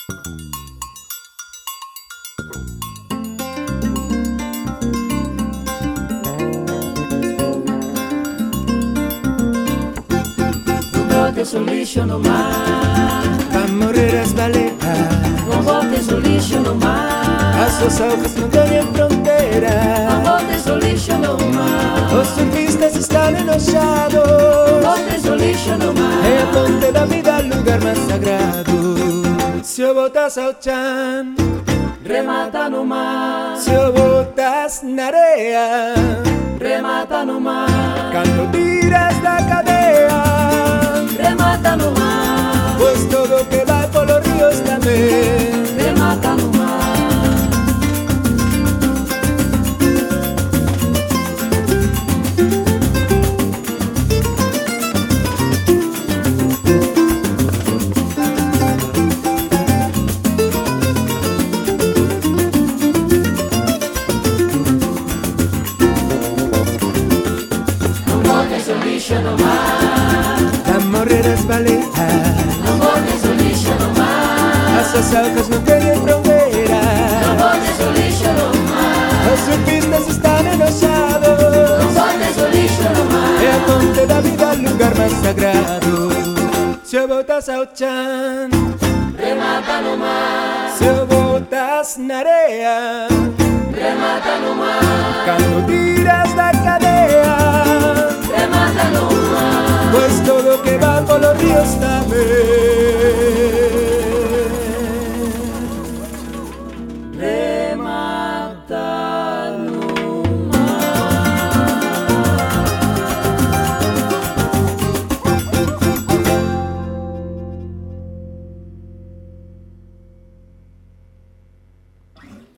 Botes o lixo no mar, a morrer as baleias. não botes o lixo no mar, As suas algas não têm fronteira. não botes o lixo no mar, Os surfistas estão enojados. botes o lixo no mar, É a ponte da vida, lugar mais sagrado. Se eu botas ao chão, remata no mar, se eu botas na areia, remata no mar, quando tiras da cadeia, remata no mar, pois todo que vai pelos rios também. remata no mar. Não botes o lixo no mar, A morrer as baleias. não botes o lixo no mar, As suas algas não têm fronteira. não botes o lixo no mar, Os surfistas estão não enojados. botes o lixo no mar, É a ponte da vida, lugar mais sagrado. Se eu botas ao chão, remata no mar, se eu botas na areia, remata no mar, quando tiras da cadeia, remata no mar. pois todo que vai pelos rios também.